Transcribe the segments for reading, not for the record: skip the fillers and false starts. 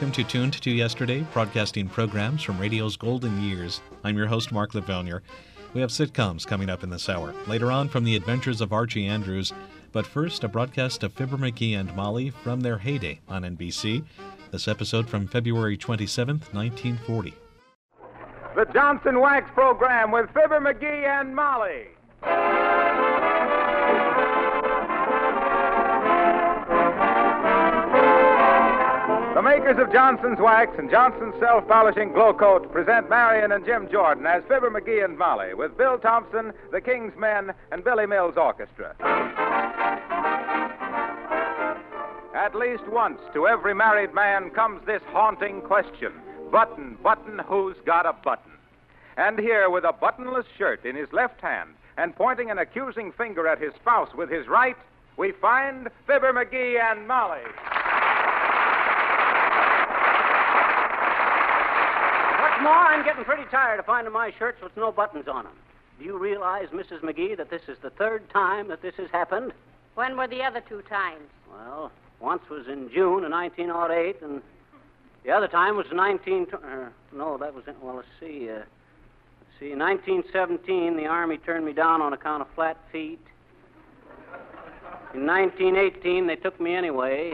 welcome to Tuned to Yesterday, broadcasting programs from radio's golden years. I'm your host, Mark Lavonier. We have sitcoms coming up in this hour. Later on, from the adventures of Archie Andrews. But first, a broadcast of Fibber McGee and Molly from their heyday on NBC. This episode from February 27th, 1940. The Johnson Wax Program with Fibber McGee and Molly. The makers of Johnson's Wax and Johnson's Self-Polishing Glow Coat present Marion and Jim Jordan as Fibber McGee and Molly with Bill Thompson, the King's Men, and Billy Mills Orchestra. At least once to every married man comes this haunting question: button, button, who's got a button? And here, with a buttonless shirt in his left hand and pointing an accusing finger at his spouse with his right, we find Fibber McGee and Molly. What's more, I'm getting pretty tired of finding my shirts with no buttons on them. Do you realize, Mrs. McGee, that this is the third time that this has happened? When were the other two times? Well, once was in June of 1908, and the other time was 1917, the Army turned me down on account of flat feet. In 1918, they took me anyway.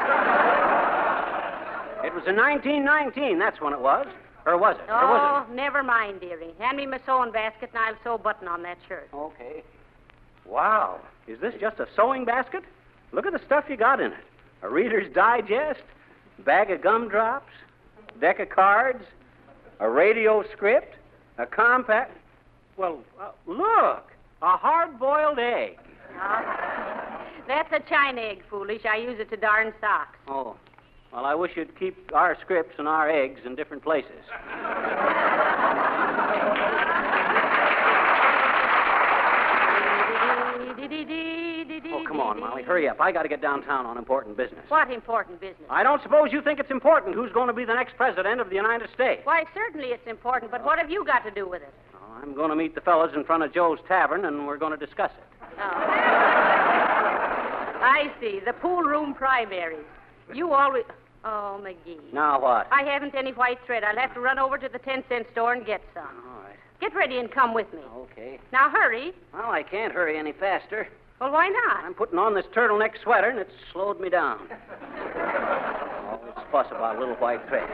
It was in 1919, that's when it was. Or was it? Oh, or was it? Never mind, dearie. Hand me my sewing basket and I'll sew a button on that shirt. Okay. Wow. Is this just a sewing basket? Look at the stuff you got in it. A Reader's Digest, bag of gumdrops, deck of cards, a radio script, a compact... Well, look! A hard-boiled egg. That's a China egg, foolish. I use it to darn socks. Oh. Well, I wish you'd keep our scripts and our eggs in different places. Oh, come on, Molly. Hurry up. I got to get downtown on important business. What important business? I don't suppose you think it's important who's going to be the next president of the United States. Why, certainly it's important, but what have you got to do with it? Oh, I'm going to meet the fellas in front of Joe's Tavern, and we're going to discuss it. Oh. I see. The pool room primaries. You always... Oh, McGee. Now what? I haven't any white thread. I'll have to run over to the 10-cent store and get some. All right. Get ready and come with me. Okay. Now, hurry. Well, I can't hurry any faster. Well, why not? I'm putting on this turtleneck sweater, and it's slowed me down. Always fuss about a little white thread.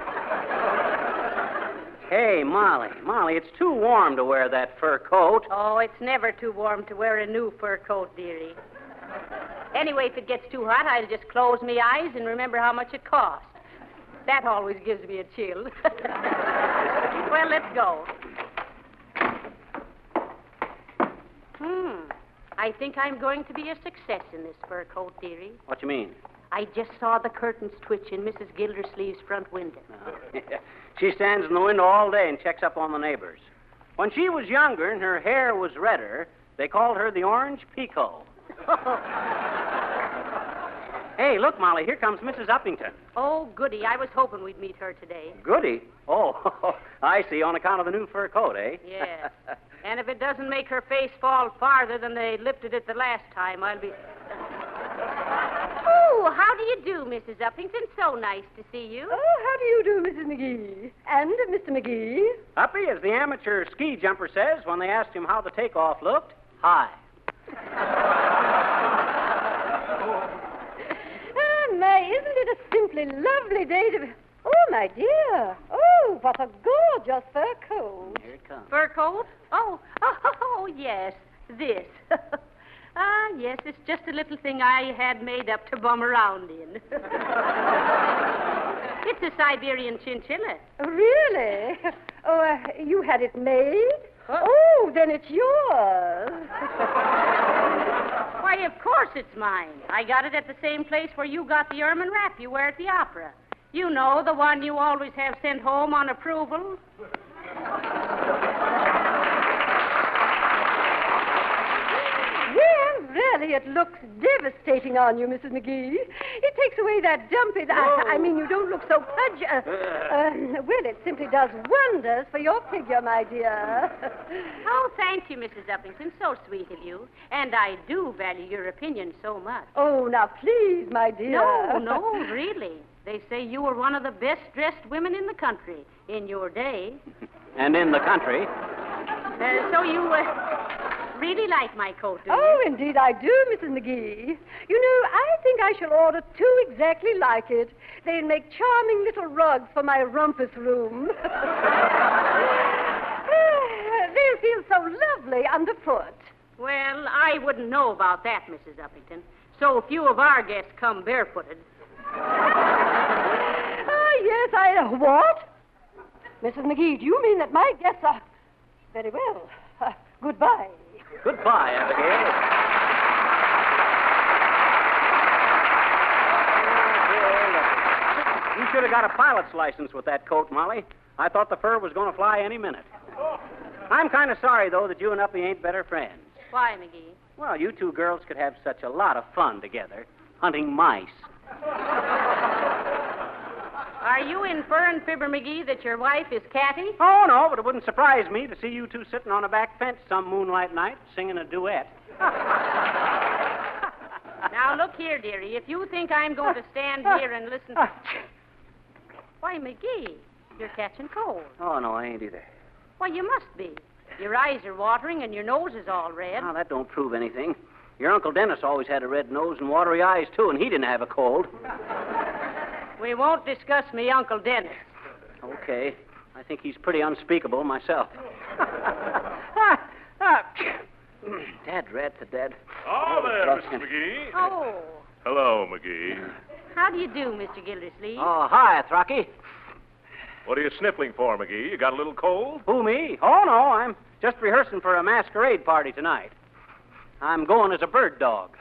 Hey, Molly, it's too warm to wear that fur coat. Oh, it's never too warm to wear a new fur coat, dearie. Anyway, if it gets too hot, I'll just close my eyes and remember how much it cost. That always gives me a chill. Well, let's go. I think I'm going to be a success in this fur coat, dearie. What you mean? I just saw the curtains twitch in Mrs. Gildersleeve's front window. She stands in the window all day and checks up on the neighbors. When she was younger and her hair was redder, they called her the Orange Pico. Hey, look, Molly, here comes Mrs. Uppington. Oh, goody. I was hoping we'd meet her today. Goody? Oh, I see, on account of the new fur coat, eh? Yeah. And if it doesn't make her face fall farther than they lifted it the last time, I'll be... Oh, how do you do, Mrs. Uppington? So nice to see you. Oh, how do you do, Mrs. McGee? And Mr. McGee? Uppy, as the amateur ski jumper says when they asked him how the takeoff looked, hi. My, isn't it a simply lovely day to... Oh, my dear. Oh, what a gorgeous fur coat. Here it comes. Fur coat? Oh, yes, this. Yes, it's just a little thing I had made up to bum around in. It's a Siberian chinchilla. Really? Oh, you had it made? Oh, then it's yours. Why, of course it's mine. I got it at the same place where you got the ermine wrap you wear at the opera. You know, the one you always have sent home on approval. Well, really, it looks devastating on you, Mrs. McGee. It takes away that dumpy... I mean, you don't look so pudgy. Well, it simply does wonders for your figure, my dear. Oh, thank you, Mrs. Uppington. So sweet of you. And I do value your opinion so much. Oh, now, please, my dear. No, really. They say you were one of the best-dressed women in the country in your day. And in the country. So you really like my coat, do you? Oh, indeed I do, Mrs. McGee. You know, I think I shall order 2 exactly like it. They'll make charming little rugs for my rumpus room. They'll feel so lovely underfoot. Well, I wouldn't know about that, Mrs. Uppington. So few of our guests come barefooted. Yes, what? Mrs. McGee, do you mean that my guests are... Very well. Goodbye. Goodbye, Abigail. You should have got a pilot's license with that coat, Molly. I thought the fur was going to fly any minute. I'm kind of sorry, though, that you and Uppy ain't better friends. Why, McGee? Well, you 2 girls could have such a lot of fun together, hunting mice. Are you inferring, Fibber McGee, that your wife is catty? Oh, no, but it wouldn't surprise me to see you 2 sitting on a back fence some moonlight night singing a duet. Now, look here, dearie. If you think I'm going to stand here and listen... Why, McGee, you're catching cold. Oh, no, I ain't either. Why, you must be. Your eyes are watering and your nose is all red. Oh, that don't prove anything. Your Uncle Dennis always had a red nose and watery eyes, too, and he didn't have a cold. We won't discuss me Uncle Dennis. Okay. I think he's pretty unspeakable myself. Dad, rat to dad. Oh, there, Mr. McGee. Oh. Hello, McGee. How do you do, Mr. Gildersleeve? Oh, hi, Throcky. What are you sniffling for, McGee? You got a little cold? Who, me? Oh, no, I'm just rehearsing for a masquerade party tonight. I'm going as a bird dog.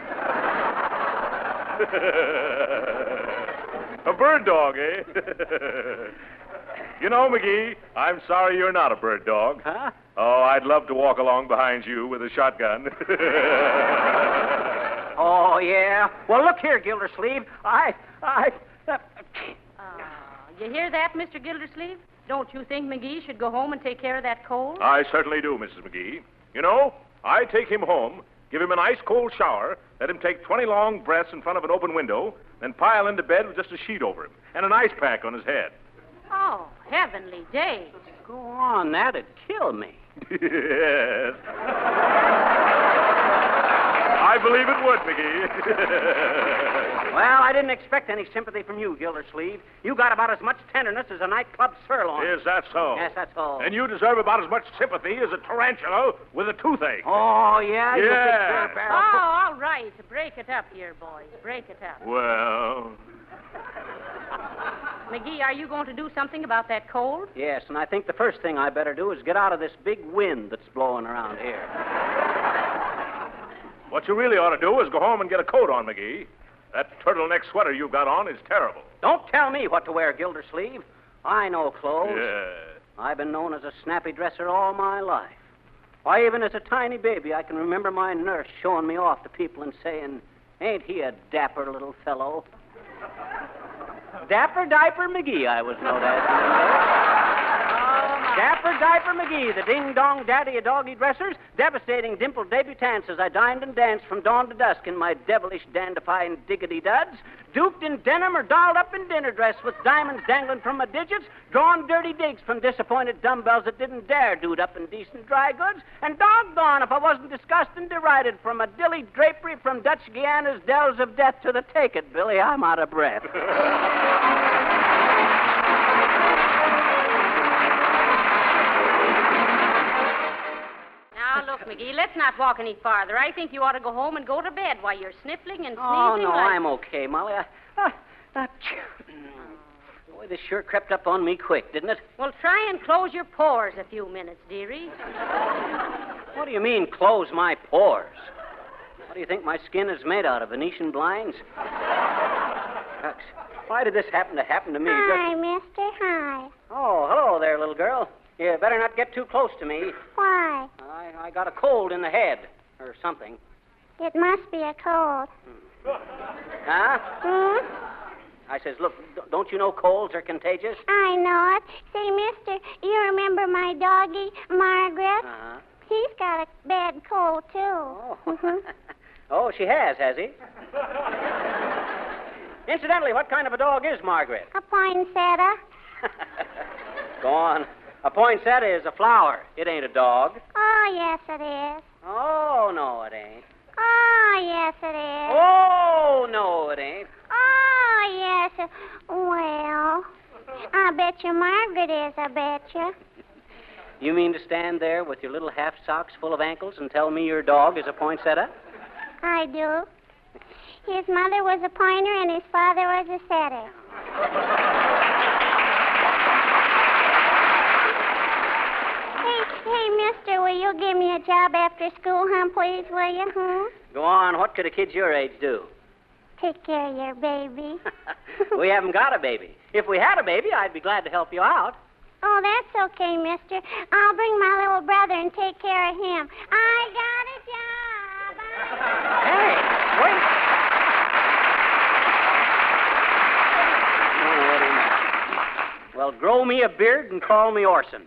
A bird dog, eh? You know, McGee, I'm sorry you're not a bird dog. Huh? Oh, I'd love to walk along behind you with a shotgun. Oh, yeah? Well, look here, Gildersleeve. You hear that, Mr. Gildersleeve? Don't you think McGee should go home and take care of that cold? I certainly do, Mrs. McGee. You know, I take him home, give him an ice-cold shower, let him take 20 long breaths in front of an open window, then pile into bed with just a sheet over him and an ice pack on his head. Oh, heavenly days. Go on, that'd kill me. Yes. I believe it would, McGee. Well, I didn't expect any sympathy from you, Gildersleeve. You got about as much tenderness as a nightclub sirloin. Is that so? Yes, that's all. And you deserve about as much sympathy as a tarantula with a toothache. Oh, yeah? You Yeah. big barrel. Oh, all right. Break it up here, boys. Break it up. Well, McGee, are you going to do something about that cold? Yes, and I think the first thing I better do is get out of this big wind that's blowing around here. what you really ought to do is go home and get a coat on, McGee. That turtleneck sweater you've got on is terrible. Don't tell me what to wear, Gildersleeve. I know clothes. Yeah. I've been known as a snappy dresser all my life. Why, even as a tiny baby, I can remember my nurse showing me off to people and saying, "Ain't he a dapper little fellow?" Dapper Diaper McGee, I was known as. Dapper Diaper McGee, the ding-dong daddy of doggy dressers, devastating dimpled debutantes as I dined and danced from dawn to dusk in my devilish dandifying diggity-duds, duped in denim or dolled up in dinner dress with diamonds dangling from my digits, drawn dirty digs from disappointed dumbbells that didn't dare dude up in decent dry goods, and doggone if I wasn't discussed and derided from a dilly drapery from Dutch Guiana's dells of death to the take it, Billy. I'm out of breath. Now, look, McGee, let's not walk any farther. I think you ought to go home and go to bed while you're sniffling and sneezing. Oh, no, like... I'm okay, Molly. Boy, this sure crept up on me quick, didn't it? Well, try and close your pores a few minutes, dearie. What do you mean, close my pores? What do you think my skin is made out of, Venetian blinds? Shucks. Why did this happen to me? Hi, mister. Hi. Oh, hello there, little girl. You better not get too close to me. Why? I got a cold in the head, or something. It must be a cold. Huh? Hmm? I says, look, don't you know colds are contagious? I know it. Say, mister, you remember my doggie, Margaret? Uh-huh. He's got a bad cold, too. Oh. Oh, she has he? Incidentally, what kind of a dog is Margaret? A poinsettia. Go on. A poinsettia is a flower. It ain't a dog. Oh, yes, it is. Oh, no, it ain't. Oh, yes, it is. Oh, no, it ain't. Oh, yes. Well, I bet you Margaret is, I bet you. You mean to stand there with your little half socks full of ankles and tell me your dog is a poinsettia? I do. His mother was a pointer and his father was a setter. Hey, mister, will you give me a job after school, please, will you, Go on. What could a kid your age do? Take care of your baby. We haven't got a baby. If we had a baby, I'd be glad to help you out. Oh, that's okay, mister. I'll bring my little brother and take care of him. I got a job. Hey, wait. Oh, what do you mean? Well, grow me a beard and call me Orson.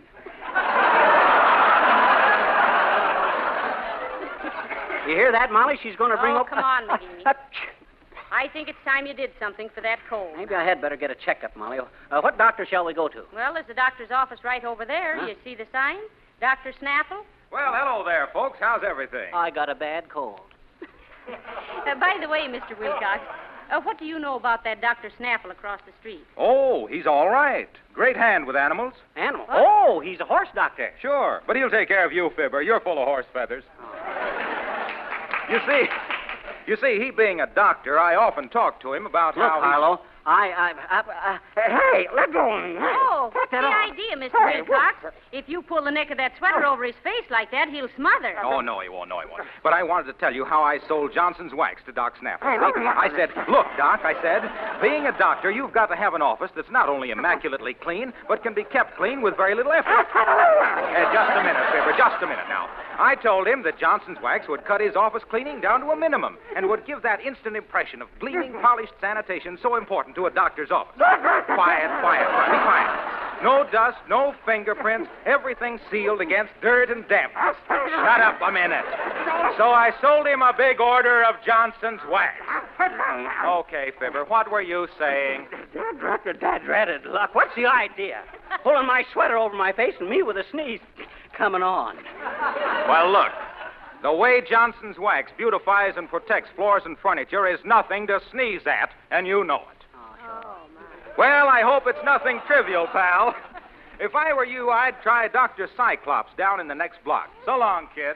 You hear that, Molly? She's going to bring up... come on, McGee. I think it's time you did something for that cold. Maybe I had better get a checkup, Molly. What doctor shall we go to? Well, there's the doctor's office right over there. Huh? You see the sign? Dr. Snaffle? Well, hello there, folks. How's everything? I got a bad cold. By the way, Mr. Wilcox, what do you know about that Dr. Snaffle across the street? Oh, he's all right. Great hand with animals. Animal? What? Oh, he's a horse doctor. Sure, but he'll take care of you, Fibber. You're full of horse feathers. You see, he being a doctor, I often talk to him about Look, how Harlow, hey, let go of me. Hey, Oh, put what's the that on. idea, Mr. Wilcox? If you pull the neck of that sweater over his face like that, he'll smother. Oh, no, he won't. But I wanted to tell you how I sold Johnson's wax to Doc Snaffle. Hey, look. I said, look, Doc, being a doctor, you've got to have an office that's not only immaculately clean, but can be kept clean with very little effort. Just a minute, Fibber, just a minute now. I told him that Johnson's wax would cut his office cleaning down to a minimum and would give that instant impression of gleaming, polished sanitation so important to a doctor's office. Quiet, be quiet. No dust, no fingerprints, everything sealed against dirt and damp. Shut up a minute. So I sold him a big order of Johnson's wax. Okay, Fibber, what were you saying? Dad dreaded luck. What's the idea? Pulling my sweater over my face and me with a sneeze coming on. Well, look, the way Johnson's wax beautifies and protects floors and furniture is nothing to sneeze at, and you know it. Well, I hope it's nothing trivial, pal. If I were you, I'd try Dr. Cyclops down in the next block. So long, kids.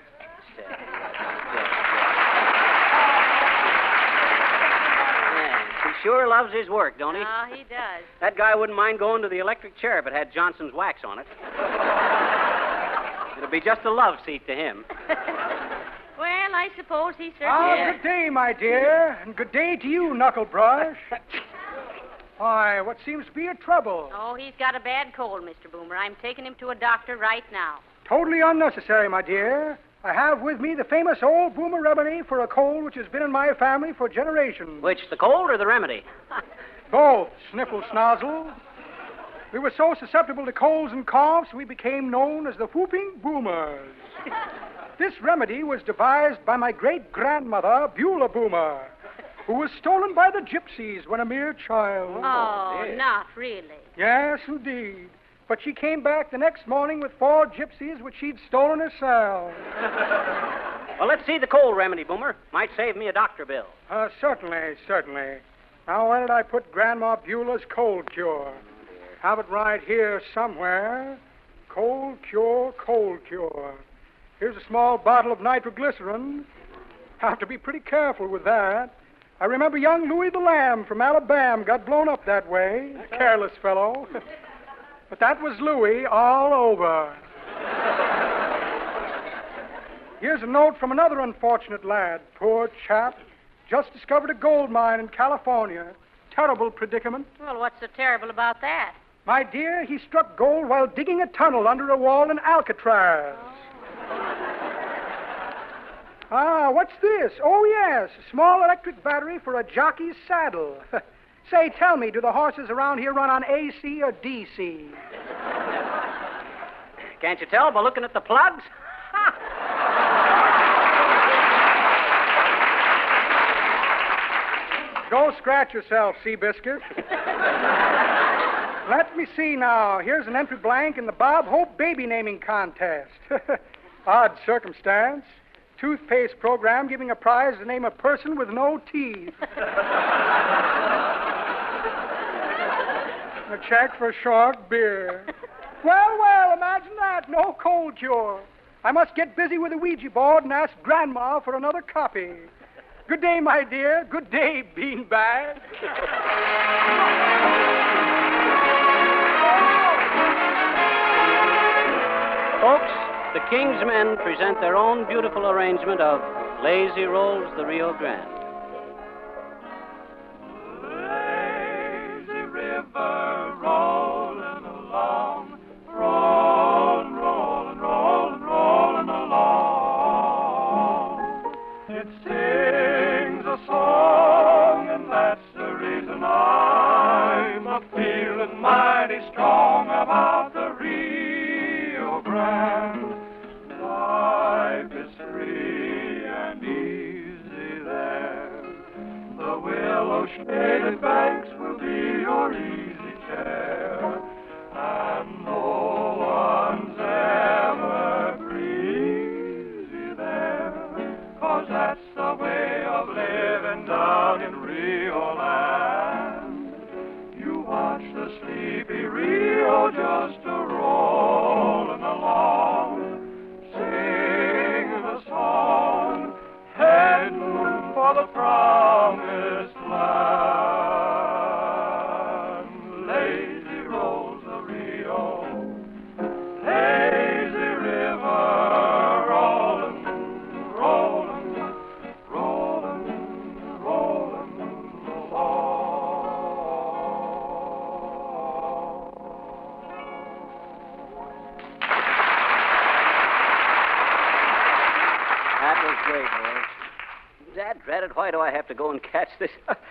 Yeah, he sure loves his work, don't he? Oh, he does. That guy wouldn't mind going to the electric chair if it had Johnson's wax on it. It'll be just a love seat to him. Well, I suppose he certainly... Yeah. Good day, my dear, and good day to you, Knucklebrush. Why, what seems to be your trouble? Oh, he's got a bad cold, Mr. Boomer. I'm taking him to a doctor right now. Totally unnecessary, my dear. I have with me the famous old Boomer remedy for a cold which has been in my family for generations. Which, the cold or the remedy? Both, Sniffle Snozzle. We were so susceptible to colds and coughs, we became known as the Whooping Boomers. This remedy was devised by my great-grandmother, Beulah Boomer, who was stolen by the gypsies when a mere child. Oh, not really. Yes, indeed. But she came back the next morning with 4 gypsies which she'd stolen herself. Well, let's see the cold remedy, Boomer. Might save me a doctor bill. Certainly. Now, where did I put Grandma Beulah's cold cure? Have it right here somewhere. Cold cure. Here's a small bottle of nitroglycerin. Have to be pretty careful with that. I remember young Louis the Lamb from Alabama got blown up that way. Careless fellow. But that was Louis all over. Here's a note from another unfortunate lad. Poor chap. Just discovered a gold mine in California. Terrible predicament. Well, what's so terrible about that? My dear, he struck gold while digging a tunnel under a wall in Alcatraz. What's this? Oh, yes, a small electric battery for a jockey's saddle. Say, tell me, do the horses around here run on AC or DC? Can't you tell by looking at the plugs? Go scratch yourself, Seabiscuit. Let me see now. Here's an entry blank in the Bob Hope Baby Naming Contest. Odd circumstance. Toothpaste program giving a prize to name a person with no teeth. A check for short beer. Well, imagine that. No cold cure. I must get busy with the Ouija board and ask Grandma for another copy. Good day, my dear. Good day, Beanbag. Folks, the King's Men present their own beautiful arrangement of Lazy Rolls the Rio Grande. Lazy river rolling along, rolling, rolling, rolling, rolling along. It sings a song, and that's the reason I'm a-feeling mighty strong about the Rio Grande. Life is free and easy there. The willow-shaded banks will be your easy chair, and no one's ever breezy there, 'cause that's the way of living down in Rio land. You watch the sleepy Rio just a-rolling along, sing the song, heading for the promised land. Lazy rolls the Rio, lazy river, rolling, rolling, rolling, rolling That was great, boys. Dad, dreaded, why do I have to go and catch this?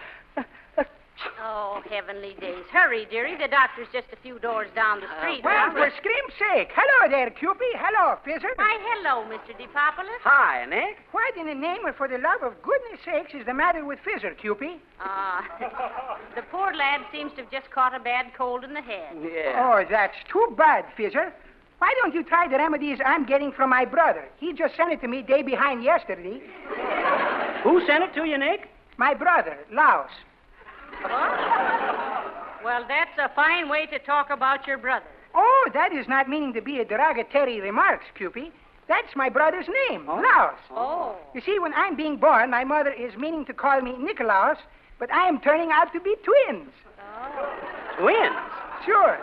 Oh, heavenly days. Hurry, dearie. The doctor's just a few doors down the street. Well, for scream's sake. Hello there, Cupid. Hello, Fizzer. Why, hello, Mr. DePopulis. Hi, Nick. What in the name of, for the love of goodness sakes, is the matter with Fizzer, Cupid? The poor lad seems to have just caught a bad cold in the head. Yeah. Oh, that's too bad, Fizzer. Why don't you try the remedies I'm getting from my brother? He just sent it to me day behind yesterday. Who sent it to you, Nick? My brother, Laos. Well, that's a fine way to talk about your brother. Oh, that is not meaning to be a derogatory remark, Cupid. That's my brother's name, Laos. Oh. You see, when I'm being born, my mother is meaning to call me Nicolaus, but I am turning out to be twins. Twins? Sure.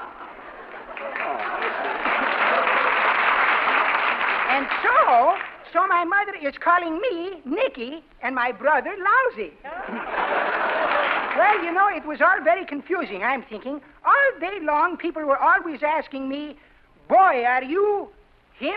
And so my mother is calling me Nicky and my brother Lousy. Well, you know, it was all very confusing, I'm thinking. All day long, people were always asking me, boy, are you him?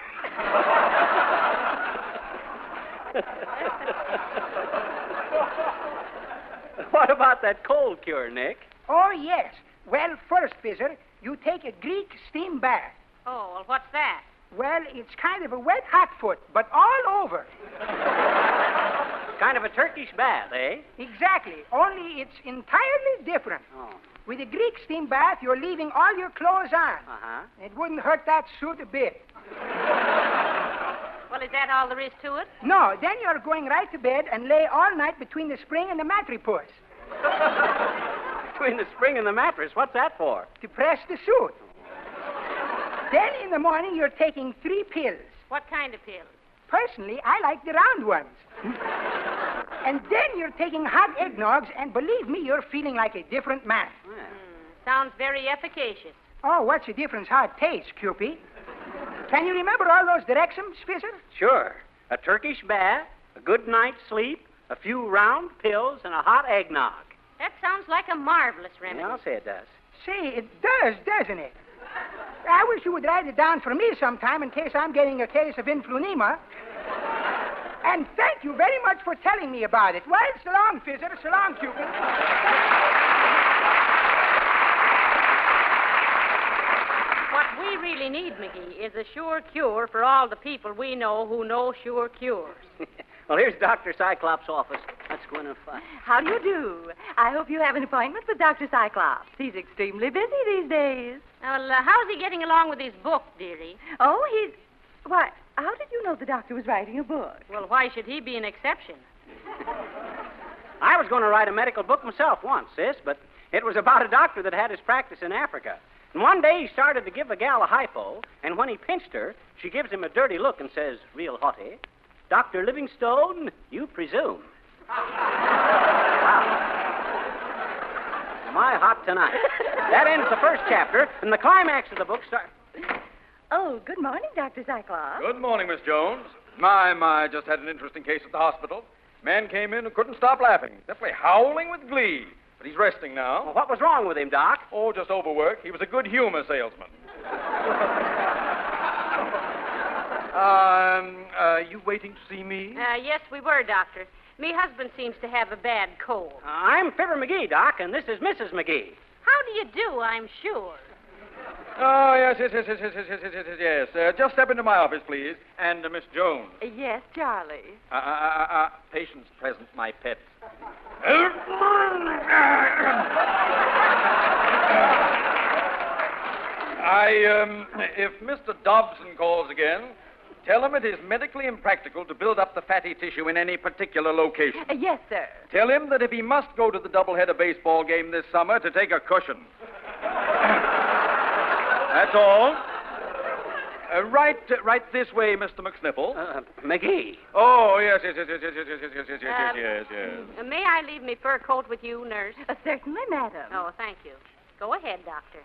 What about that cold cure, Nick? Oh, yes. Well, first, Fizzer, you take a Greek steam bath. Oh, well, what's that? Well, it's kind of a wet hot foot, but all over. Kind of a Turkish bath, eh? Exactly. Only it's entirely different. Oh. With a Greek steam bath, you're leaving all your clothes on. Uh-huh. It wouldn't hurt that suit a bit. Well, is that all there is to it? No, then you're going right to bed and lay all night between the spring and the mattress Between the spring and the mattress, what's that for? to press the suit. Then in the morning, you're taking 3 pills. What kind of pills? Personally, I like the round ones. And then you're taking hot eggnogs, and believe me, you're feeling like a different man. Sounds very efficacious. Oh, what's the difference how it tastes, Cupid? Can you remember all those directions, Fizzer? Sure. A Turkish bath, a good night's sleep, a few round pills, and a hot eggnog. That sounds like a marvelous remedy. Yeah, I'll say it does. Say, it does, doesn't it? I wish you would write it down for me sometime in case I'm getting a case of influenza. And thank you very much for telling me about it. Well, so long, Fizzer. So long, Cupid. What we really need, McGee, is a sure cure for all the people we know who know sure cures. Well, here's Dr. Cyclops' office. Let's Squinnifer. How do you do? I hope you have an appointment with Dr. Cyclops. He's extremely busy these days. Well, how's he getting along with his book, dearie? Oh, Why, how did you know the doctor was writing a book? Well, why should he be an exception? I was going to write a medical book myself once, sis, but it was about a doctor that had his practice in Africa. And one day he started to give a gal a hypo, and when he pinched her, she gives him a dirty look and says, real haughty, Dr. Livingstone, you presume. Wow. My hot tonight. That ends the first chapter, and the climax of the book starts... Oh, good morning, Dr. Cyclops. Good morning, Miss Jones. My, just had an interesting case at the hospital. Man came in who couldn't stop laughing, simply howling with glee. But he's resting now. Well, what was wrong with him, Doc? Oh, just overwork. He was a good humor salesman. You waiting to see me? Yes, we were, Doctor. Me husband seems to have a bad cold. I'm Fibber McGee, Doc, and this is Mrs. McGee. How do you do, I'm sure? Oh, yes. Just step into my office, please. And Miss Jones. Yes, Charlie. Patients present, my pet. If Mr. Dobson calls again, tell him it is medically impractical to build up the fatty tissue in any particular location. Yes, sir. Tell him that if he must go to the doubleheader baseball game this summer, to take a cushion. That's all. Right this way, Mr. McSniffle. McGee. Oh, yes. May I leave me fur coat with you, nurse? Certainly, madam. Oh, thank you. Go ahead, Doctor.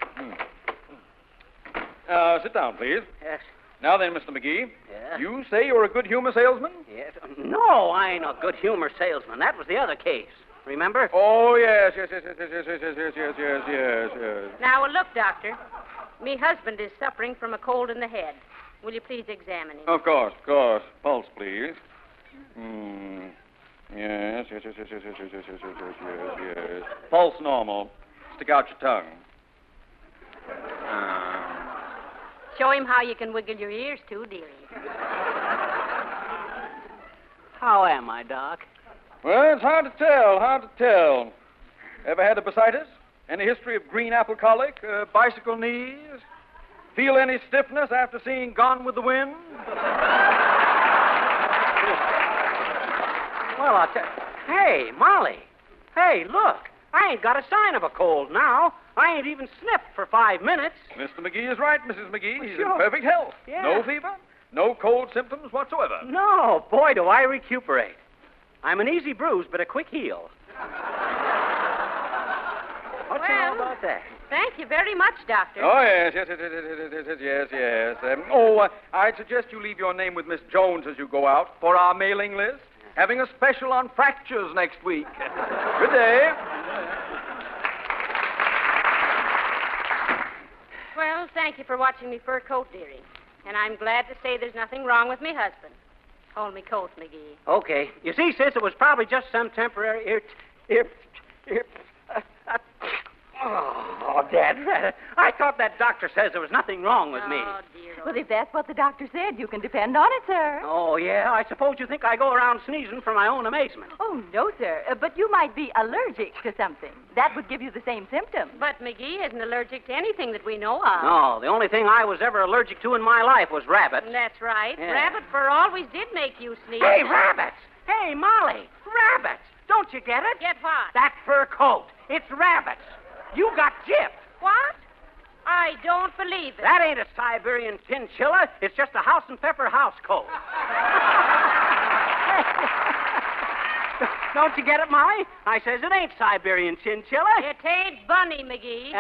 Sit down, please. Yes. Now then, Mr. McGee. Yeah? You say you're a good humor salesman? Yes. No, I ain't a good humor salesman. That was the other case. Remember? Oh, yes. Now, look, Doctor. Me husband is suffering from a cold in the head. Will you please examine him? Of course. Pulse, please. Yes. Pulse normal. Stick out your tongue. Show him how you can wiggle your ears, too, dearie. How am I, Doc? Well, it's hard to tell. Ever had a bursitis? Any history of green apple colic? Bicycle knees? Feel any stiffness after seeing Gone with the Wind? Well, I'll tell... Hey, Molly. Hey, look. I ain't got a sign of a cold now. I ain't even sniffed for 5 minutes. Mr. McGee is right, Mrs. McGee. He's Sure. in perfect health. Yeah. No fever, no cold symptoms whatsoever. No, boy, do I recuperate. I'm an easy bruise, but a quick heal. What's all about that? Thank you very much, Doctor. Oh, yes. I'd suggest you leave your name with Miss Jones as you go out for our mailing list. Having a special on fractures next week. Good day. Well, thank you for watching me fur coat, dearie. And I'm glad to say there's nothing wrong with me husband. Hold me coat, McGee. Okay. You see, sis, it was probably just some temporary Oh, Dad, I thought that doctor says there was nothing wrong with me. Oh, dear. Well, if that's what the doctor said, you can depend on it, sir. Oh, yeah? I suppose you think I go around sneezing for my own amazement. Oh, no, sir. But you might be allergic to something. That would give you the same symptoms. But McGee isn't allergic to anything that we know of. No, the only thing I was ever allergic to in my life was rabbits. That's right. Yeah. Rabbit fur always did make you sneeze. Hey, rabbits! Hey, Molly, rabbits! Don't you get it? Get what? That fur coat. It's rabbits. You got gypped. What? I don't believe it. That ain't a Siberian chinchilla. It's just a house and pepper house coat. Don't you get it, Molly? I says it ain't Siberian chinchilla. It ain't Bunny, McGee.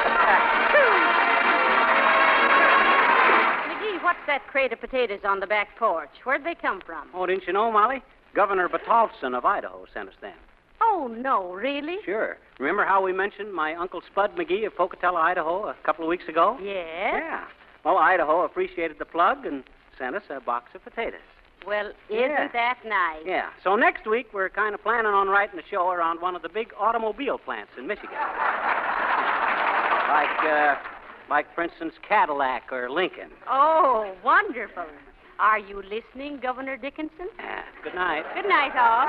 McGee, what's that crate of potatoes on the back porch? Where'd they come from? Oh, didn't you know, Molly? Governor Batalson of Idaho sent us them. Oh, no, really? Sure. Remember how we mentioned my Uncle Spud McGee of Pocatello, Idaho, a couple of weeks ago? Yes? Yeah. Well, Idaho appreciated the plug and sent us a box of potatoes. Well, isn't that nice? Yeah. So next week, we're kind of planning on writing a show around one of the big automobile plants in Michigan. Like, for instance, Cadillac or Lincoln. Oh, wonderful. Are you listening, Governor Dickinson? Good night. Good night, all.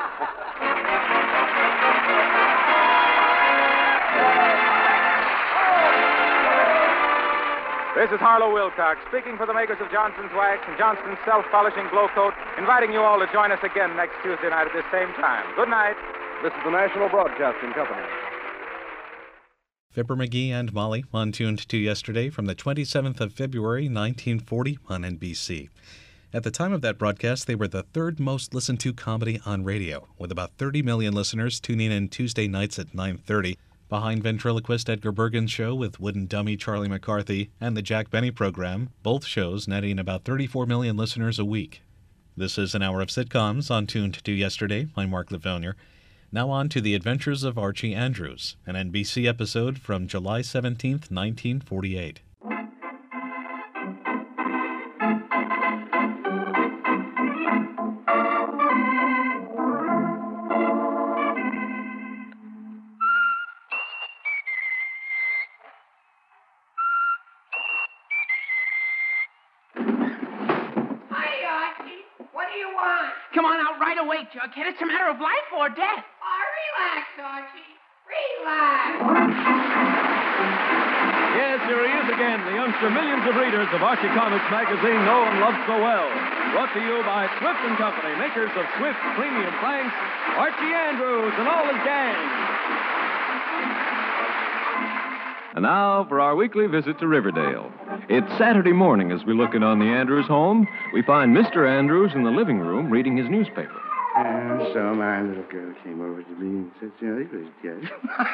This is Harlow Wilcox, speaking for the makers of Johnson's Wax and Johnson's Self-Polishing Glow Coat, inviting you all to join us again next Tuesday night at this same time. Good night. This is the National Broadcasting Company. Fibber McGee and Molly on Tuned to Yesterday from the 27th of February, 1940 on NBC. At the time of that broadcast, they were the third most listened to comedy on radio, with about 30 million listeners tuning in Tuesday nights at 9:30, behind ventriloquist Edgar Bergen's show with wooden dummy Charlie McCarthy and the Jack Benny program, both shows netting about 34 million listeners a week. This is an hour of sitcoms on Tuned to Yesterday. I'm Mark Lefevonier. Now on to The Adventures of Archie Andrews, an NBC episode from July 17th, 1948. Come on out right away, Jughead. It's a matter of life or death. Relax, Archie. Relax. Yes, here he is again, the youngster millions of readers of Archie Comics magazine know and love so well. Brought to you by Swift & Company, makers of Swift Premium Planks, Archie Andrews and all his gang. And now for our weekly visit to Riverdale. It's Saturday morning as we look in on the Andrews home. We find Mr. Andrews in the living room reading his newspaper. And so my little girl came over to me and said, it was dead.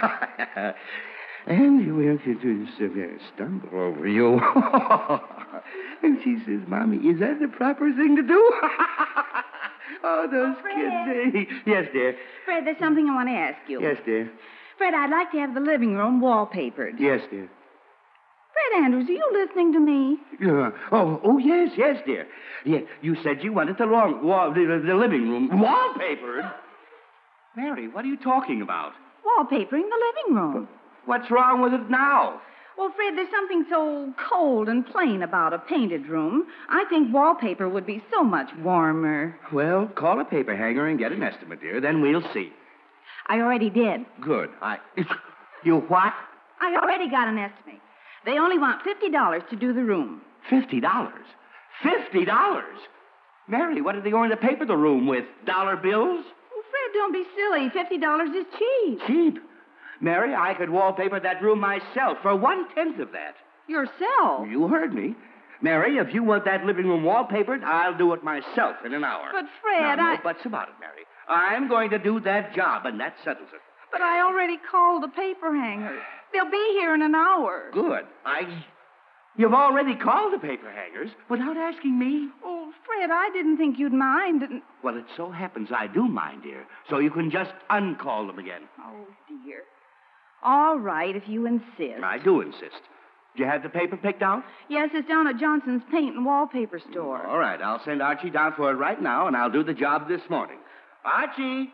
And you went to stumble over you. And she says, Mommy, is that the proper thing to do? Oh, those kids. Yes, dear. Fred, there's something I want to ask you. Yes, dear. Fred, I'd like to have the living room wallpapered. Yes, dear. Fred Andrews, are you listening to me? Yes, dear. Yeah, you said you wanted the living room wallpapered. Mary, what are you talking about? Wallpapering the living room. What's wrong with it now? Well, Fred, there's something so cold and plain about a painted room. I think wallpaper would be so much warmer. Well, call a paper hanger and get an estimate, dear. Then we'll see. I already did. Good. You what? I already got an estimate. They only want $50 to do the room. $50? $50? Mary, what are they going to paper the room with? Dollar bills? Well, Fred, don't be silly. $50 is cheap. Cheap? Mary, I could wallpaper that room myself for 1/10 of that. Yourself? You heard me. Mary, if you want that living room wallpapered, I'll do it myself in an hour. But, Fred, No buts about it, Mary. I'm going to do that job, and that settles it. But I already called the paper hangers. They'll be here in an hour. Good. You've already called the paper hangers without asking me? Oh, Fred, I didn't think you'd mind. Well, it so happens I do mind, dear. So you can just uncall them again. Oh, dear. All right, if you insist. I do insist. Did you have the paper picked out? Yes, it's down at Johnson's Paint and Wallpaper store. All right, I'll send Archie down for it right now, and I'll do the job this morning. Archie!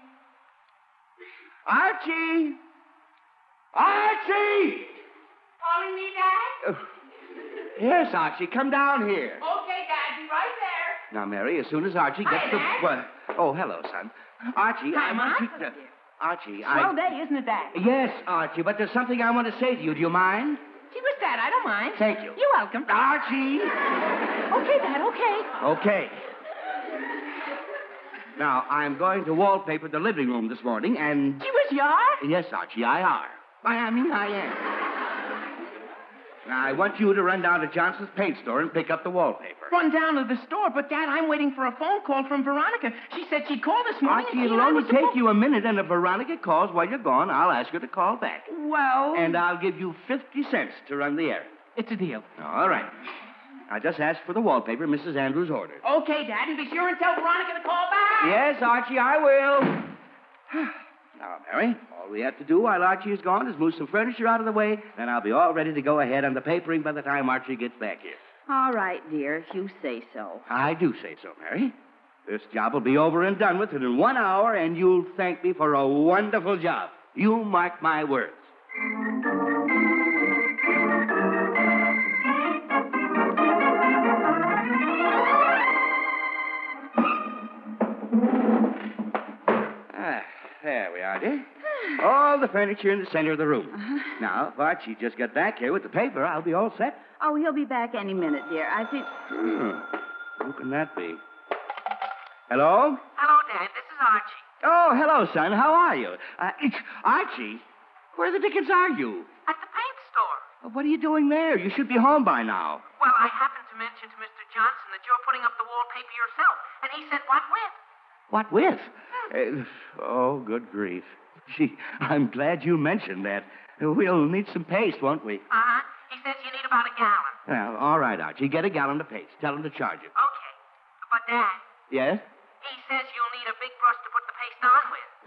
Archie! Archie! Calling me, Dad? Yes, Archie, come down here. Okay, Dad, be right there. Now, Mary, as soon as Archie gets the... Well, oh, hello, son. Archie, Hi, I Mom. want you to... Archie, Swell day, isn't it, Dad? Yes, Archie, but there's something I want to say to you. Do you mind? Gee whiz, Dad, I don't mind. Thank you. You're welcome. Archie! Okay, Dad, okay. Okay. Now, I'm going to wallpaper the living room this morning, and... Gee whiz, you are? Yes, Archie, I are. I am. Now, I want you to run down to Johnson's paint store and pick up the wallpaper. Run down to the store, but, Dad, I'm waiting for a phone call from Veronica. She said she'd call this morning. Archie, it'll only take you a minute, and if Veronica calls while you're gone, I'll ask her to call back. Well... And I'll give you 50 cents to run the errand. It's a deal. All right. I just asked for the wallpaper Mrs. Andrews ordered. Okay, Dad, and be sure and tell Veronica to call back. Yes, Archie, I will. Now, Mary, all we have to do while Archie is gone is move some furniture out of the way, then I'll be all ready to go ahead on the papering by the time Archie gets back here. All right, dear, if you say so. I do say so, Mary. This job will be over and done with in 1 hour, and you'll thank me for a wonderful job. You mark my words. out, eh? All the furniture in the center of the room. Now, if Archie just got back here with the paper, I'll be all set. Oh, he'll be back any minute, dear. I think. Who can that be? Hello? Hello, Dad. This is Archie. Oh, hello, son. How are you? It's Archie. Where the dickens are you? At the paint store. What are you doing there? You should be home by now. Well, I happened to mention to Mr. Johnson that you're putting up the wallpaper yourself, and he said, what with? What with? Oh, good grief. Gee, I'm glad you mentioned that. We'll need some paste, won't we? Uh-huh. He says you need about a gallon. Well, all right, Archie. Get a gallon of paste. Tell him to charge it. Okay. But, Dad, Yes? he says you'll need a big brush to put the paste on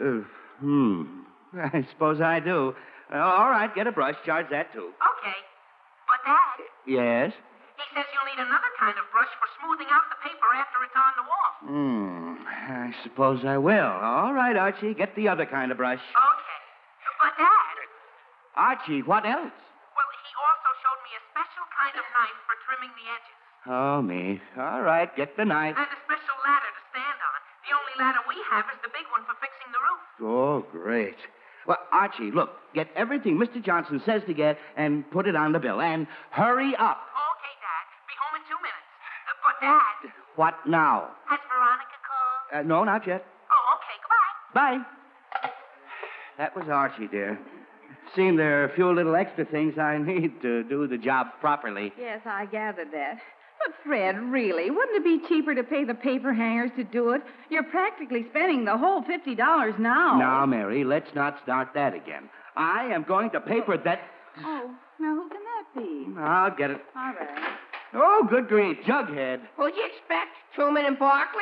with. I suppose I do. All right, get a brush. Charge that, too. Okay. But, Dad, Yes? he says you'll need another kind of brush for smoothing out the paper after it's on the wall. I suppose I will. All right, Archie. Get the other kind of brush. Okay. But, Dad, Archie, what else? well, he also showed me a special kind of knife for trimming the edges. Oh, me. All right, get the knife. And a special ladder to stand on. The only ladder we have is the big one for fixing the roof. Oh, great. Well, Archie, look, get everything Mr. Johnson says to get and put it on the bill. And hurry up. Okay, Dad. Be home in 2 minutes. But, Dad, What now? has Veronica called? No, not yet. Oh, okay. Goodbye. Bye. That was Archie, dear. Seemed there are a few little extra things I need to do the job properly. Yes, I gathered that. But, Fred, really, wouldn't it be cheaper to pay the paper hangers to do it? You're practically spending the whole $50 now. Now, Mary, let's not start that again. I am going to paper that... Oh, now who can that be? I'll get it. All right. Oh, good grief, Jughead. Who'd you expect? Truman and Barkley?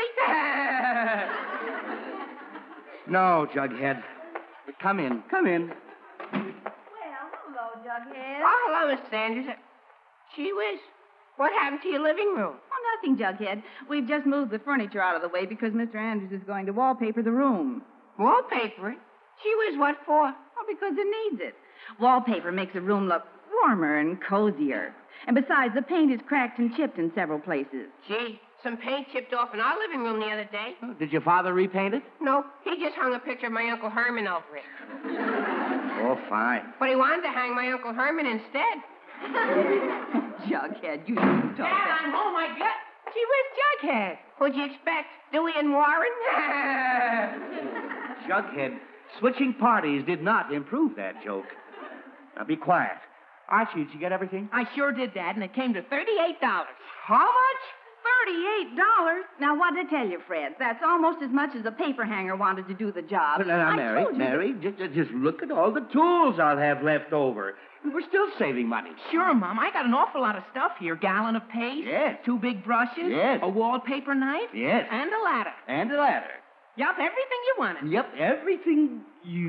No, Jughead. Come in. Come in. Well, hello, Jughead. Oh, hello, Miss Sanders. Gee whiz. What happened to your living room? Oh, nothing, Jughead. We've just moved the furniture out of the way because Mr. Andrews is going to wallpaper the room. Wallpaper it? Gee whiz, what for? Oh, because it needs it. Wallpaper makes a room look warmer and cozier. And besides, the paint is cracked and chipped in several places. Gee, some paint chipped off in our living room the other day. Oh, did your father repaint it? No, he just hung a picture of my Uncle Herman over it. Oh, fine. But he wanted to hang my Uncle Herman instead. Jughead, you shouldn't talk Dad, that. I'm home, I guess. Gee whiz, Jughead. What'd you expect? Dewey and Warren? Jughead, switching parties did not improve that joke. Now, be quiet. Archie, did you get everything? I sure did, Dad, and it came to $38. How much? $38? Now, what did I tell you, Fred? That's almost as much as a paper hanger wanted to do the job. Now, I Mary, told you Mary, just look at all the tools I'll have left over. We're still saving money. Sure, Mom. I got an awful lot of stuff here. Gallon of paste. Yes. 2 big brushes. Yes. A wallpaper knife. Yes. And a ladder. And a ladder. Yup, everything you wanted. Yep, everything you...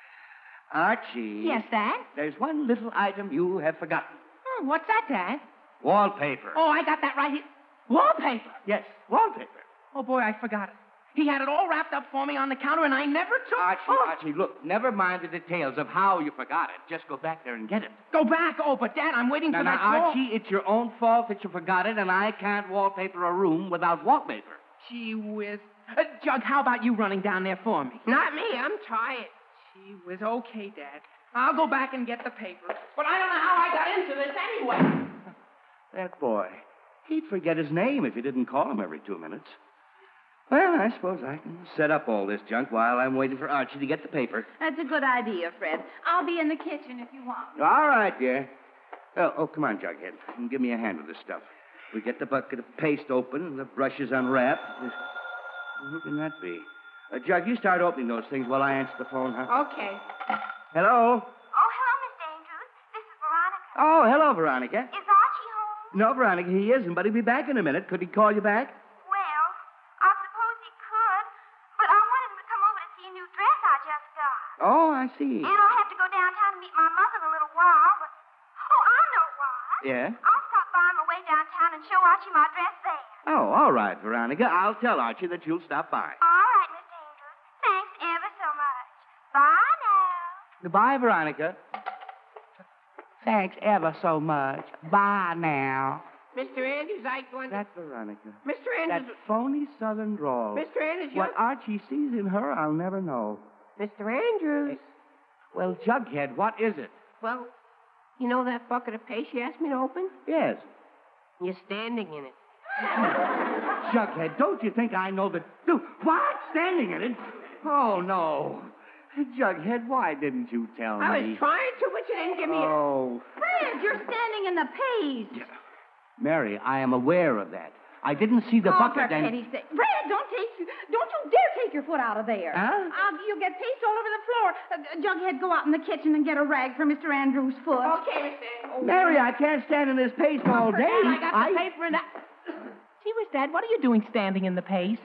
Archie. Yes, Dad? There's one little item you have forgotten. Oh, what's that, Dad? Wallpaper. Oh, I got that right here. Wallpaper. Yes, wallpaper. Oh, boy, I forgot it. He had it all wrapped up for me on the counter, and I never took... Archie, look, never mind the details of how you forgot it. Just go back there and get it. Go back? Oh, but, Dad, I'm waiting for that call. Archie, it's your own fault that you forgot it, and I can't wallpaper a room without wallpaper. Gee whiz. Jug, how about you running down there for me? Not me. I'm tired. Gee whiz. Okay, Dad. I'll go back and get the paper. But I don't know how I got into this anyway. That boy. He'd forget his name if you didn't call him every 2 minutes. Well, I suppose I can set up all this junk while I'm waiting for Archie to get the paper. That's a good idea, Fred. I'll be in the kitchen if you want. All right, dear. Oh, come on, Jughead. And give me a hand with this stuff. We get the bucket of paste open and the brushes unwrapped. Who can that be? Jug, you start opening those things while I answer the phone, huh? Okay. Hello? Oh, hello, Mr. Andrews. This is Veronica. Oh, hello, Veronica. Is Archie home? No, Veronica, he isn't, but he'll be back in a minute. Could he call you back? Well, I suppose he could, but I wanted him to come over to see a new dress I just got. Oh, I see. And I'll have to go downtown to meet my mother in a little while, but... Oh, I know why. Yeah? I'll stop by on my way downtown and show Archie my dress there. Oh, all right, Veronica. I'll tell Archie that you'll stop by. All right, Mr. Andrews. Thanks ever so much. Bye now. Goodbye, Veronica. Thanks ever so much. Bye now. Mr. Andrews, I wonder... That's Veronica. Mr. Andrews... That phony southern drawl. Mr. Andrews, What Archie sees in her, I'll never know. Mr. Andrews. Well, Jughead, what is it? Well, you know that bucket of paste you asked me to open? Yes. You're standing in it. Jughead, don't you think I know that... What? Standing in it? Oh, no. Jughead, why didn't you tell me? I was trying to, but you didn't give me Oh. Fred, you're standing in the paste. Mary, I am aware of that. I didn't see the Oh, bucket for and... pity's sake. Fred, don't you dare take your foot out of there. Huh? You'll get paste all over the floor. Jughead, go out in the kitchen and get a rag for Mr. Andrews' foot. Okay, Mr. Oh, Mary, I can't stand in this paste all day. I got the paper and Gee whiz, Dad, what are you doing standing in the paste?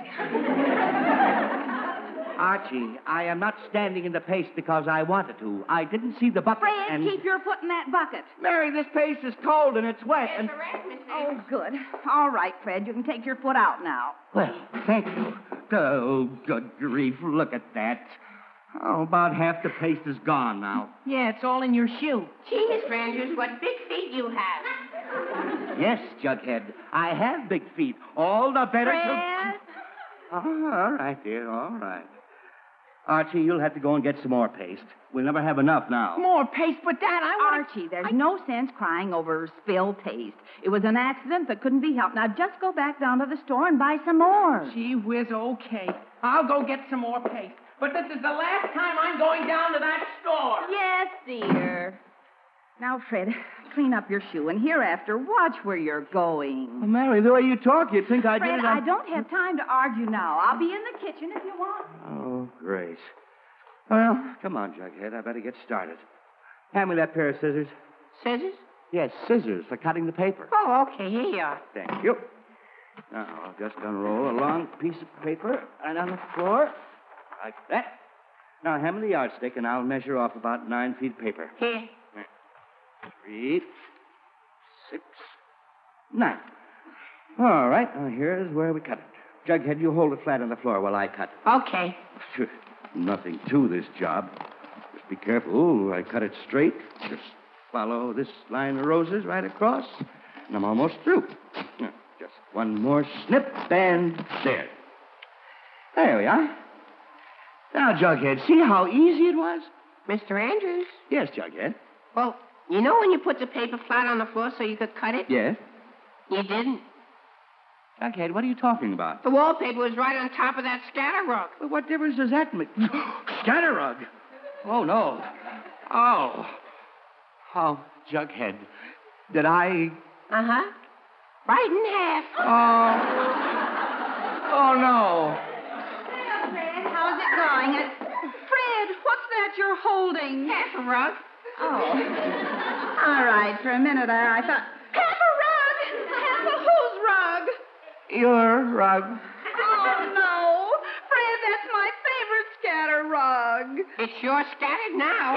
Archie, I am not standing in the paste because I wanted to. I didn't see the bucket Fred, and... keep your foot in that bucket. Mary, this paste is cold and it's wet and... Oh, good. All right, Fred, you can take your foot out now. Well, thank you. Oh, good grief, look at that. Oh, about half the paste is gone now. Yeah, it's all in your shoe. Gee, Mr. Andrews, what big feet you have. Yes, Jughead, I have big feet. All the better Fred? Oh, all right, dear, all right. Archie, you'll have to go and get some more paste. We'll never have enough now. More paste, but Dad, Archie, there's no sense crying over spilled paste. It was an accident that couldn't be helped. Now, just go back down to the store and buy some more. Gee whiz, okay. I'll go get some more paste. But this is the last time I'm going down to that store. Yes, dear. Now, Fred, clean up your shoe, and hereafter, watch where you're going. Well, Mary, the way you talk, you'd think I did Fred, it I don't have time to argue now. I'll be in the kitchen if you want. Oh, great. Well, come on, Jughead. I better get started. Hand me that pair of scissors. Scissors? Yes, scissors for cutting the paper. Oh, okay, here you are. Thank you. Now, I'll just unroll a long piece of paper right on the floor, like that. Now, hand me the yardstick, and I'll measure off about 9 feet of paper. Here. 3, 6, 9. All right, now here's where we cut it. Jughead, you hold it flat on the floor while I cut it. Okay. Sure. Nothing to this job. Just be careful. Ooh, I cut it straight. Just follow this line of roses right across, and I'm almost through. Just one more snip, and there. There we are. Now, Jughead, see how easy it was? Mr. Andrews? Yes, Jughead. Well, you know when you put the paper flat on the floor so you could cut it? Yes. You didn't. Jughead, what are you talking about? The wallpaper was right on top of that scatter rug. Well, what difference does that make? Scatter rug? Oh, no. Oh. Oh, Jughead. Did I... Uh-huh. Right in half. Oh, no. Fred, how's it going? Fred, what's that you're holding? Half a rug. Oh. All right, for a minute there, I thought... Half a rug! Half a whose rug? Your rug. Oh, no. Fred, that's my favorite scatter rug. It's sure scattered now.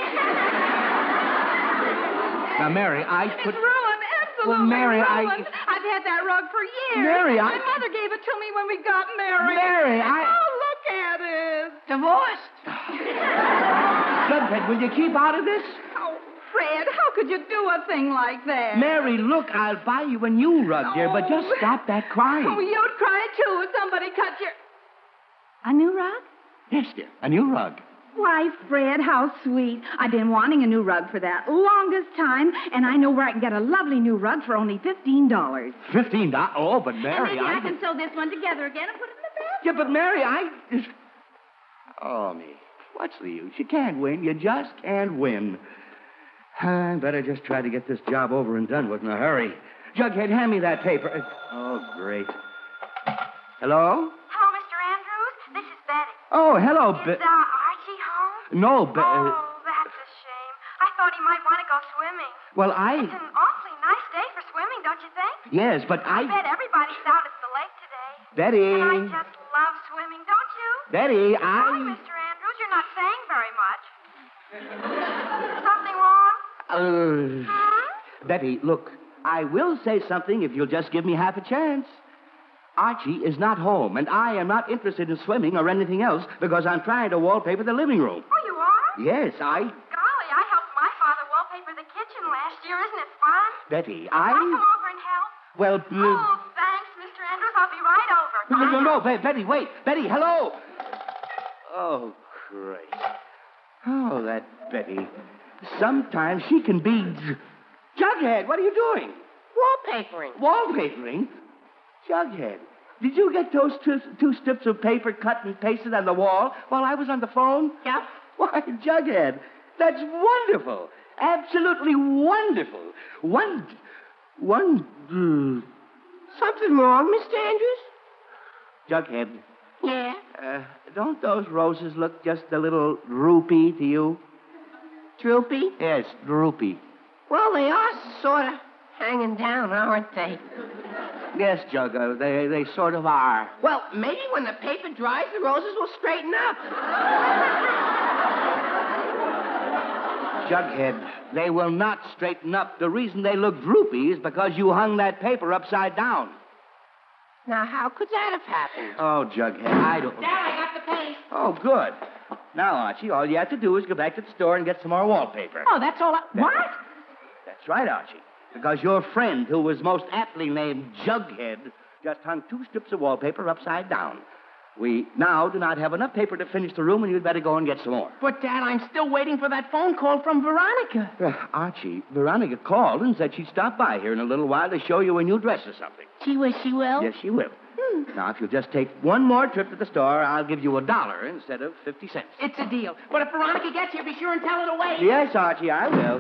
Now, Mary, It's ruined, absolutely Well, Mary, ruined. I've had that rug for years. Mary, My mother gave it to me when we got married. Mary, Oh, look at it. Divorced. Jughead, will you keep out of this? Oh, Fred, how could you do a thing like that? Mary, look, I'll buy you a new rug, dear, but just stop that crying. Oh, you'd cry, too, if somebody cut your... A new rug? Yes, dear, a new rug. Why, Fred, how sweet. I've been wanting a new rug for that longest time, and I know where I can get a lovely new rug for only $15. $15? Oh, but Mary, and maybe I can sew this one together again and put it in the basket. Yeah, but Mary, Oh, me. What's the use? You can't win. You just can't win. I better just try to get this job over and done with in a hurry. Jughead, hand me that paper. Oh, great. Hello? Hello, Mr. Andrews. This is Betty. Oh, hello, Is Archie home? No, Oh, that's a shame. I thought he might want to go swimming. Well, It's an awfully nice day for swimming, don't you think? Yes, but I bet everybody's out at the lake today. Betty. And I just love swimming, don't you? Betty, Sorry, Mr. Andrews, you're not saying very much. Something wrong? Betty, look, I will say something if you'll just give me half a chance. Archie is not home, and I am not interested in swimming or anything else because I'm trying to wallpaper the living room. Oh, you are? Yes, Golly, I helped my father wallpaper the kitchen last year. Isn't it fun? Betty, Can I come over and help? Well, Oh, thanks, Mr. Andrews. I'll be right over. No, Betty, wait. Betty, hello. Oh, great. Oh, that Betty. Sometimes she can be... Jughead, what are you doing? Wallpapering. Wallpapering? Jughead, did you get those two strips of paper cut and pasted on the wall while I was on the phone? Yep. Why, Jughead, that's wonderful. Absolutely wonderful. Something wrong, Mr. Andrews? Jughead. Yeah? Don't those roses look just a little droopy to you? Droopy? Yes, droopy. Well, they are sort of hanging down, aren't they? Yes, Jug, they sort of are. Well, maybe when the paper dries, the roses will straighten up. Jughead, they will not straighten up. The reason they look droopy is because you hung that paper upside down. Now, how could that have happened? Oh, Jughead, I don't... Dad, I got the paste. Oh, good. Now, Archie, all you have to do is go back to the store and get some more wallpaper. Oh, that's all What? That's right, Archie. Because your friend, who was most aptly named Jughead, just hung 2 strips of wallpaper upside down. We now do not have enough paper to finish the room, and you'd better go and get some more. But, Dad, I'm still waiting for that phone call from Veronica. Archie, Veronica called and said she'd stop by here in a little while to show you a new dress or something. She will? Yes, she will. Now, if you'll just take one more trip to the store, I'll give you $1 instead of 50 cents. It's a deal. But if Veronica gets here, be sure and tell her to wait. Yes, Archie, I will.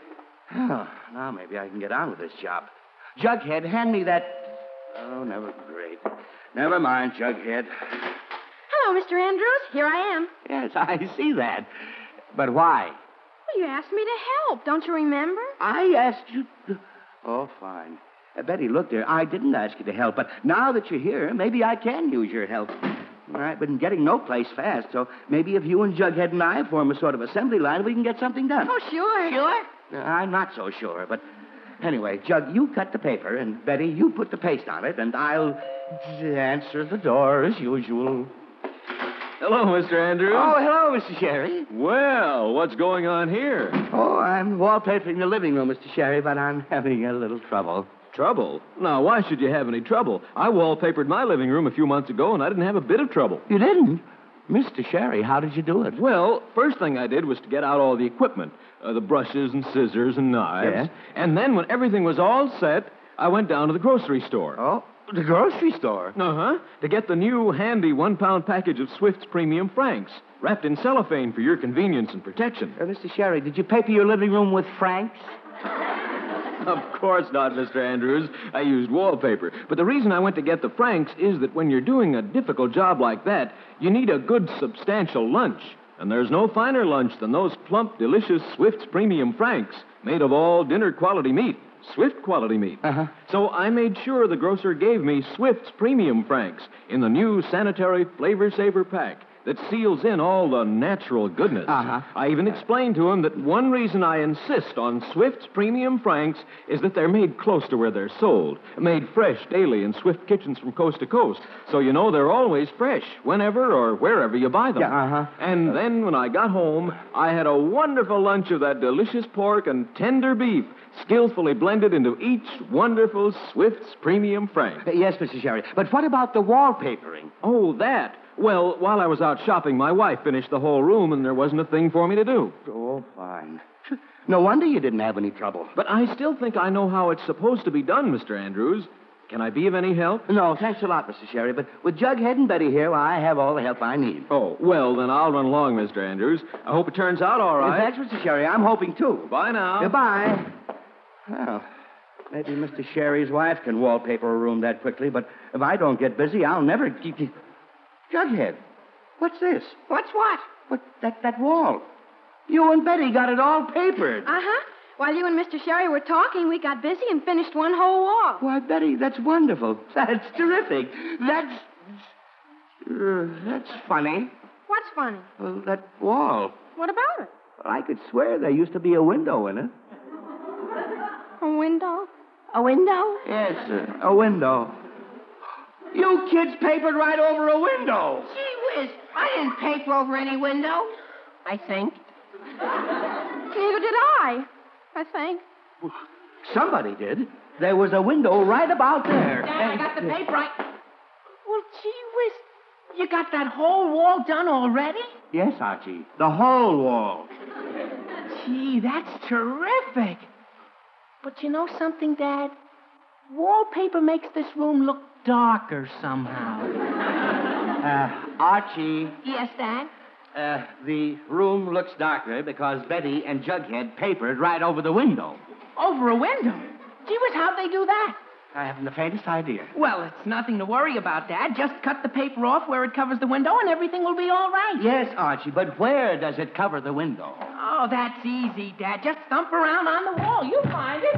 Oh, now maybe I can get on with this job. Jughead, hand me that... Oh, great. Never mind, Jughead. Hello, Mr. Andrews. Here I am. Yes, I see that. But why? Well, you asked me to help. Don't you remember? I asked you to... Oh, fine. Betty, look there. I didn't ask you to help, but now that you're here, maybe I can use your help. I've been getting no place fast, so maybe if you and Jughead and I form a sort of assembly line, we can get something done. Oh, sure. Sure? I'm not so sure, but anyway, Jug, you cut the paper, and Betty, you put the paste on it, and I'll answer the door as usual. Hello, Mr. Andrews. Oh, hello, Mr. Sherry. Well, what's going on here? Oh, I'm wallpapering the living room, Mr. Sherry, but I'm having a little trouble. Trouble? Now, why should you have any trouble? I wallpapered my living room a few months ago, and I didn't have a bit of trouble. You didn't? Mr. Sherry, how did you do it? Well, first thing I did was to get out all the equipment, the brushes and scissors and knives. Yeah? And then when everything was all set, I went down to the grocery store. Oh, the grocery store? Uh-huh. To get the new handy 1-pound package of Swift's Premium Franks, wrapped in cellophane for your convenience and protection. Mr. Sherry, did you paper your living room with Franks? Of course not, Mr. Andrews. I used wallpaper. But the reason I went to get the Franks is that when you're doing a difficult job like that, you need a good, substantial lunch. And there's no finer lunch than those plump, delicious Swift's Premium Franks, made of all dinner-quality meat. Swift quality meat. Uh-huh. So I made sure the grocer gave me Swift's Premium Franks in the new sanitary Flavor Saver pack that seals in all the natural goodness. Uh-huh. I even explained to him that one reason I insist on Swift's Premium Franks is that they're made close to where they're sold, made fresh daily in Swift kitchens from coast to coast. So you know they're always fresh, whenever or wherever you buy them. Yeah, uh-huh. And then when I got home, I had a wonderful lunch of that delicious pork and tender beef, skillfully blended into each wonderful Swift's Premium Frank. Yes, Mr. Sherry. But what about the wallpapering? Oh, that. Well, while I was out shopping, my wife finished the whole room, and there wasn't a thing for me to do. Oh, fine. No wonder you didn't have any trouble. But I still think I know how it's supposed to be done, Mr. Andrews. Can I be of any help? No, thanks a lot, Mr. Sherry. But with Jughead and Betty here, well, I have all the help I need. Oh, well, then I'll run along, Mr. Andrews. I hope it turns out all right. Thanks, Mr. Sherry. I'm hoping, too. Bye now. Goodbye. Well, maybe Mr. Sherry's wife can wallpaper a room that quickly, but if I don't get busy, I'll never keep... Jughead, what's this? What's what? What, that wall. You and Betty got it all papered. Uh-huh. While you and Mr. Sherry were talking, we got busy and finished one whole wall. Why, Betty, that's wonderful. That's terrific. That's funny. What's funny? Well, that wall. What about it? Well, I could swear there used to be a window in it. A window? A window? Yes, a window. You kids papered right over a window. Gee whiz, I didn't paper over any window. I think. Neither did I think. Somebody did. There was a window right about there. Dad, I got the paper. Well, gee whiz, you got that whole wall done already? Yes, Archie. The whole wall. Gee, that's terrific. But you know something, Dad? Wallpaper makes this room look darker somehow. Archie, Yes, Dad? the room looks darker because Betty and Jughead papered right over the window. Over a window? Gee whiz, how'd they do that? I haven't the faintest idea. Well, it's nothing to worry about, Dad. Just cut the paper off where it covers the window and everything will be all right. Yes, Archie, but where does it cover the window? Oh, that's easy, Dad. Just thump around on the wall. You'll find it.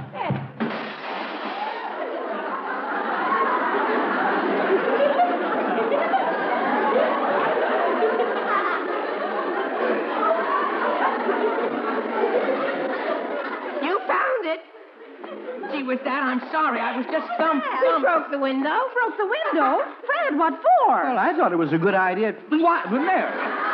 You found it. Gee whiz, Dad, I'm sorry. I was just thump. You broke the window. Broke the window? Fred, what for? Well, I thought it was a good idea. What? With Mary.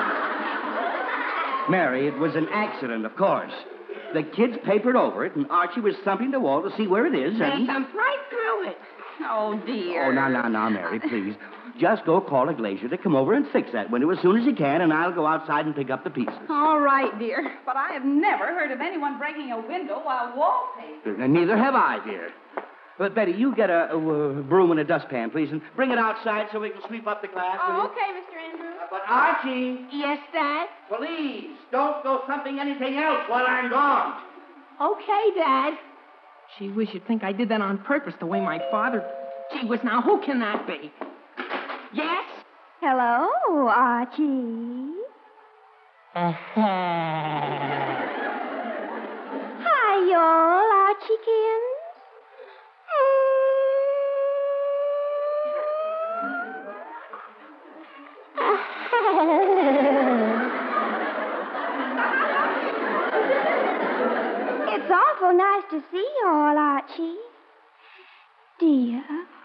Mary, it was an accident, of course. The kids papered over it, and Archie was thumping the wall to see where it is, They and he... thumped right through it. Oh, dear. Oh, now, Mary, please. Just go call a glazier to come over and fix that window as soon as he can, and I'll go outside and pick up the pieces. All right, dear. But I have never heard of anyone breaking a window while wallpaper. Neither have I, dear. But, Betty, you get a broom and a dustpan, please, and bring it outside so we can sweep up the glass. will you? Oh, okay, Mr. Andrews. But, Archie, Yes, Dad? please, don't go thumping anything else while I'm gone. Okay, Dad. Gee whiz, you'd think I did that on purpose, the way my father... Gee whiz, now, who can that be? Yes? Hello, Archie. Hi, y'all, Archiekins. It's awful nice to see you all, Archie. Dear.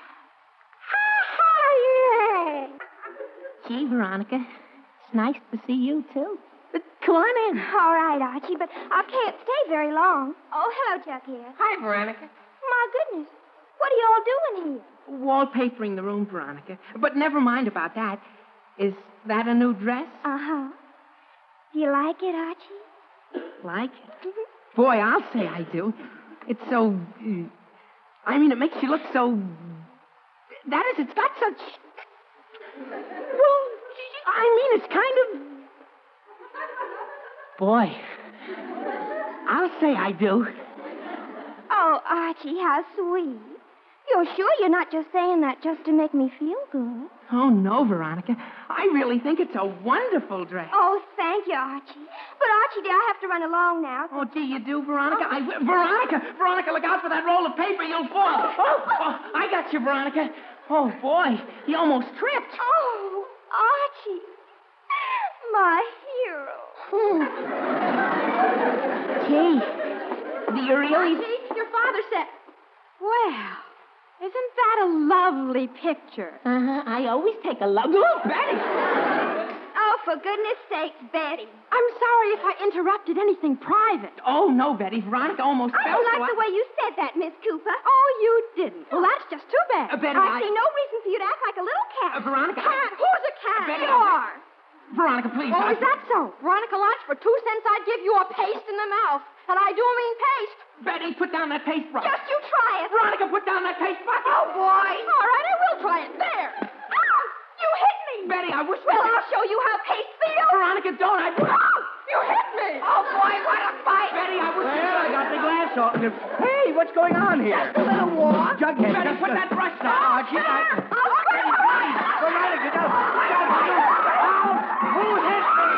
Gee, Veronica, it's nice to see you, too. But come on in. All right, Archie, but I can't stay very long. Oh, hello, Jughead. Hi, Veronica. My goodness. What are you all doing here? Wallpapering the room, Veronica. But never mind about that. Is that a new dress? Uh-huh. Do you like it, Archie? Like it? Boy, I'll say I do. It's so... it makes you look so... That is, it's got such... Well, it's kind of... Boy, I'll say I do. Oh, Archie, how sweet. You're sure you're not just saying that just to make me feel good? Oh, no, Veronica. I really think it's a wonderful dress. Oh, thank you, Archie. But, Archie, dear, I have to run along now. Oh, gee, you do, Veronica? Veronica, look out for that roll of paper. You'll fall. Oh, I got you, Veronica. Oh, boy, he almost tripped. Oh, Archie. My hero. Gee, do you really... Archie, your father said... Well, isn't that a lovely picture? Uh-huh. I always take a look. Oh, Betty! Oh, for goodness sakes, Betty. I'm sorry if I interrupted anything private. Oh, no, Betty. Veronica almost I fell. don't like the way you said that, Miss Cooper. Oh, you didn't. Well, that's just too bad. Betty, I see no reason for you to act like a little cat. Veronica... Cat? Who's a cat? Betty, You are. Veronica, please. Oh, is that so? Veronica Lodge, for 2 cents I'd give you a paste in the mouth. And I do mean paste. Betty, put down that paste brush. Just you try it. Veronica, put down that paste brush. Oh, boy. All right, I will try it. There. Ow! You hit me. Betty, I wish... Well, I'll show you how paste feels. Veronica, don't. Ow! You hit me. Oh, boy, what a fight. Betty, I wish... Well, I got the glass off. Hey, what's going on here? Just a little war. Jughead, Betty, just put that brush down. Archie, I'll quit. Veronica, don't. Who hit me?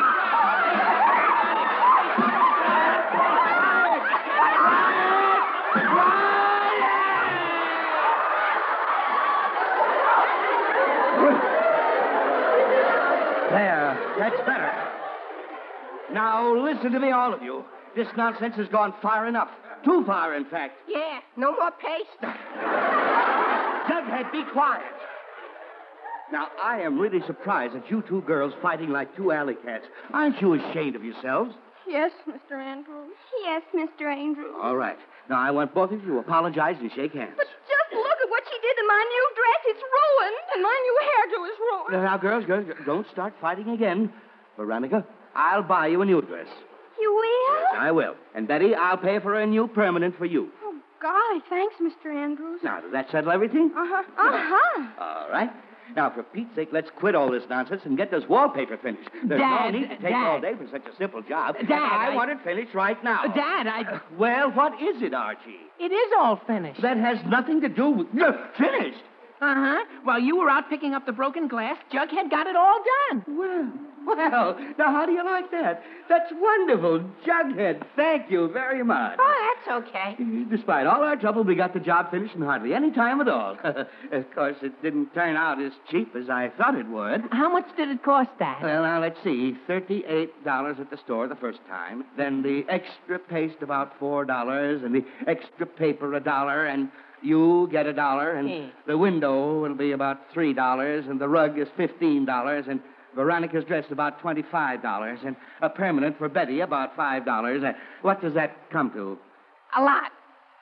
There, that's better. Now, listen to me, all of you. This nonsense has gone far enough. Too far, in fact. Yeah, no more paste. Jughead, be quiet. Now, I am really surprised at you two girls fighting like two alley cats. Aren't you ashamed of yourselves? Yes, Mr. Andrews. Yes, Mr. Andrews. All right. Now, I want both of you to apologize and shake hands. But just look at what she did to my new dress. It's ruined. And my new hairdo is ruined. Now, girls, don't start fighting again. Veronica, I'll buy you a new dress. You will? Yes, I will. And Betty, I'll pay for a new permanent for you. Oh, golly, thanks, Mr. Andrews. Now, does that settle everything? Uh-huh. All right. Now, for Pete's sake, let's quit all this nonsense and get this wallpaper finished. There's no need to take all day for such a simple job. Dad, I want it finished right now. Dad, Well, what is it, Archie? It is all finished. That has nothing to do with... Finished? Uh-huh. While you were out picking up the broken glass, Jughead got it all done. Well, now how do you like that? That's wonderful. Jughead, thank you very much. Oh, that's okay. Despite all our trouble, we got the job finished in hardly any time at all. Of course, it didn't turn out as cheap as I thought it would. How much did it cost, Dad? Well, now, let's see. $38 at the store the first time. Then the extra paste about $4, and the extra paper $1, and you get $1, and the window will be about $3, and the rug is $15, and Veronica's dress about $25, and a permanent for Betty about $5. What does that come to? A lot.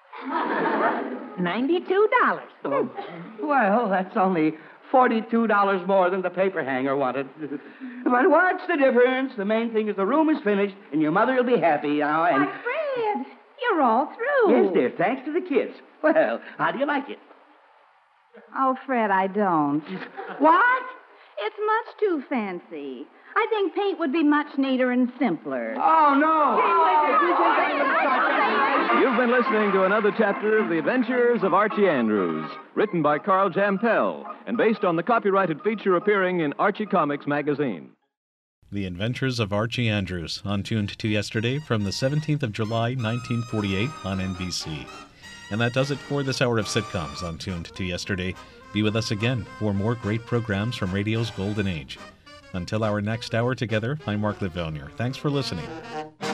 $92. Oh, well, that's only $42 more than the paper hanger wanted. But what's the difference? The main thing is the room is finished, and your mother will be happy now. And Why, Fred, you're all through. yes, dear, thanks to the kids. Well, how do you like it? Oh, Fred, I don't. What? It's much too fancy. I think paint would be much neater and simpler. Oh, no. You've been listening to another chapter of The Adventures of Archie Andrews, written by Carl Jampel and based on the copyrighted feature appearing in Archie Comics magazine. The Adventures of Archie Andrews, on Tuned to Yesterday from the 17th of July, 1948 on NBC. And that does it for this hour of sitcoms on Tuned to Yesterday. Be with us again for more great programs from radio's golden age. Until our next hour together, I'm Mark Livonia. Thanks for listening.